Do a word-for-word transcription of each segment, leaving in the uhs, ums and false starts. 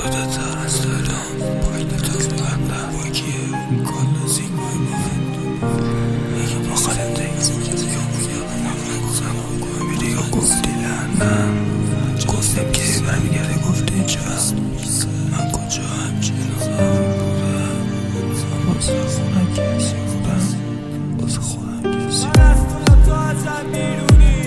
Ödeter استعلام باید تکلندن باکیه کل سیگمای مهم میگه با خالم دیگه یا بودیم محمد زمان گوه میری یا گفتی لندن گفتیم که برمیگرده گفتی چه من کجا همچین نظام بودم واسه خودم کسی بودم واسه خودم کسی بودم تو ازم بیرونی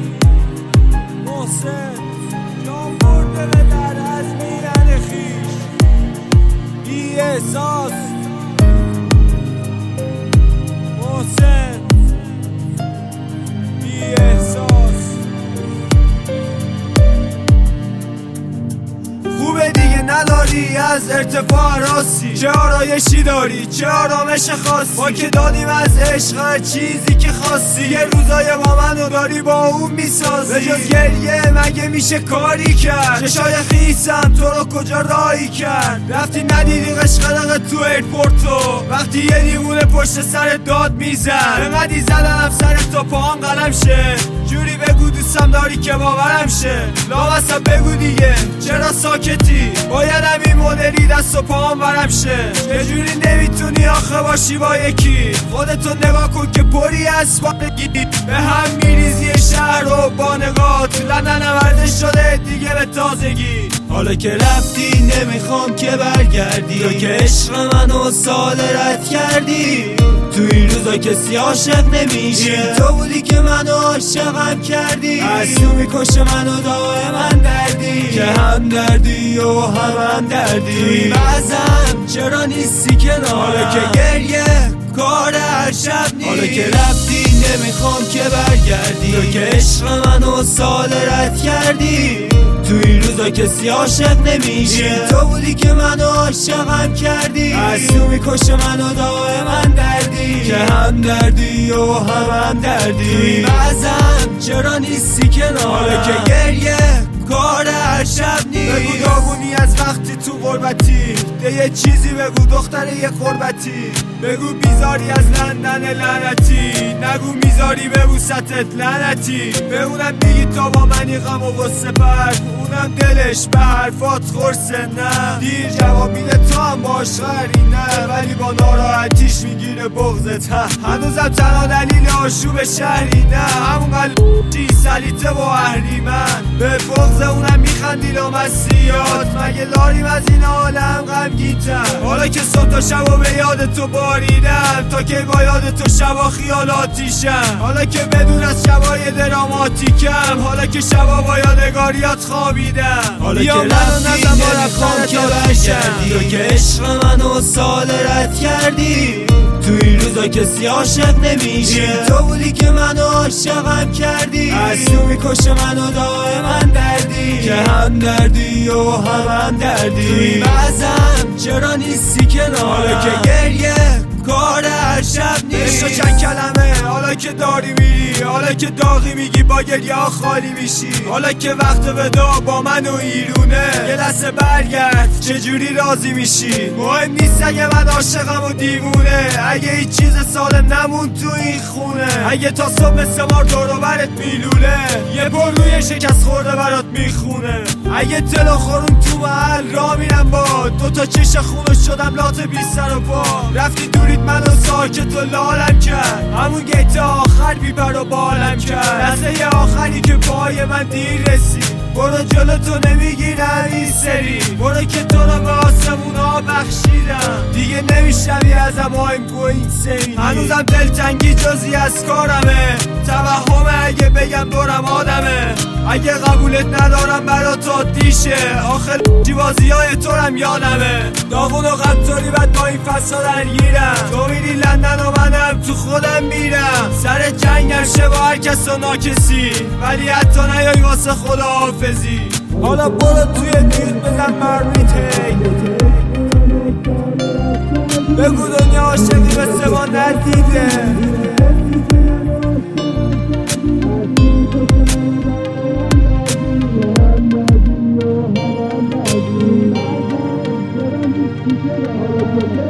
محسن جان برده به در از میرن خیش بی احساس محسن بی احساس خوبه دیگه نداری از ارتفاع راستی چه آرایشی داری چه آرامش خاصی ما که دادیم از عشق هر چیزی که خواستی یه روزای با منو داری با اون میسازی به جز گریه مگه میشه کاری کرد چشای خیسم تو رو کجا رایی کرد رفتی ندیدی قشقرق تو ایرپورتو وقتی یه دیوونه پشت سر داد میزن انقدی زدنم سر تا پاهم قلم شه جوری بگو دوستم داری که باورم شه لامصب بگو دیگه چرا ساکتی بایدم این مدلی دست و پاهم برم شه چجوری نمیتونی آخه باشی با یکی خودتو نگاه کن که پری از بارگی به هم میریزی شهر رو با نگاه تو لندن ورده شده دیگه به تازگی حالا که رفتی نمیخوام که برگردی تو که عشق منو ساله رد کردی تو این روزا کسی عاشق نمیشه تو بودی که منو عاشقم کردی از تو میکشه منو دائما دردی که هم دردی و هم هم دردی توی بعضم چرا نیستی کنار حالا که گریه کار هر شب نیست حالا که رفتی نمیخوام که برگردی تو که عشق منو ساله رد کردی تو این روزا کسی عاشق نمیشه تو بودی که منو عاشقم کردی از تو میکشه منو دائما دردی که هم دردی و هم هم دردی توی بعضم چرا نیستی کنار حالا که گریه کار هر شب نیست بگو داغونی از وقتی تو غربتی ده یه چیزی بگو دختر یه قربتی بگو بیزاری از لندن لعنتی نگو میزاری بگو ستت لعنتی بگونم میگی تا با منی غم و غصه پر اونم دلش به حرفات خورسه نه دیر جواب میده تو هم باش غری نه ولی با ناراحتیش میگیره بغضت هنوزم تنها دلیل آشوب شهری نه همون قلبی سلیته با اهریمن به بغض اونم میخندی لامصیات مگه لاریم از این عالم غمگین‌تر حالا که صبح تا شبا به یاد تو باریدم تا که با یاد تو شبا خیالاتیشم حالا که بدون از شبای دراماتیکم حالا که شبا با یادگاریات خوابیدم حالا که رفتی نمیخوام که برگردی تو که عشق منو ساله رد کردی تو این روزا کسی عاشق نمیشه تو بودی که منو عاشقم کردی از تو میکشه منو دائما دردی که هم دردی و هم هم دردی توی بعضم چرا نیستی کنار حالا که گریه کار هر شب نیست عشق چند کلمه حالا که داری میری حالا که داغی میگی با گریه ها خالی میشی حالا که وقت ودا با من و ایرونه یه لحظه برگرد چجوری راضی میشی مهم نیست اگه من عاشقم و دیوونه اگه هیچ چیز سالم نمون تو این خونه اگه تا صبح مثل مار دور و برت میلوله یه پر روی شکست خورده برات میخونه اگه تل و خورون تو محل را میرم با دو تا چش خونه شدم لات بی سر و پا رفتی دورید منو ساکت و لالم کرد همون گیت آخر بی پر و بالم کرد لحظه آخری که پای من دیر رسید برو جلو تو نمیگیرم این سری برو که تو رو به آسمون ها بخشیدم دیگه نمیشنوی ازم آیم گو این سری هنوزم دلتنگی جزی از کارمه توهمه اگه بگم دورم آدمه اگه قبولت ندارم برا تا دیشه آخر جیبازی های تو رم یادمه داغون و غمطوری بد با این فصل درگیرم تو میری لندن و منم تو خودم میرم سر جنگم شه با هر کس و ناکسی ولی حتی نیای واسه خدا حافظی حالا برو توی میوت بزن مرمی تیک بگو دنیا عاشقی مثل ما ندیده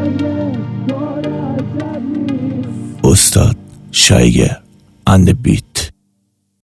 استاد شایگر and the beat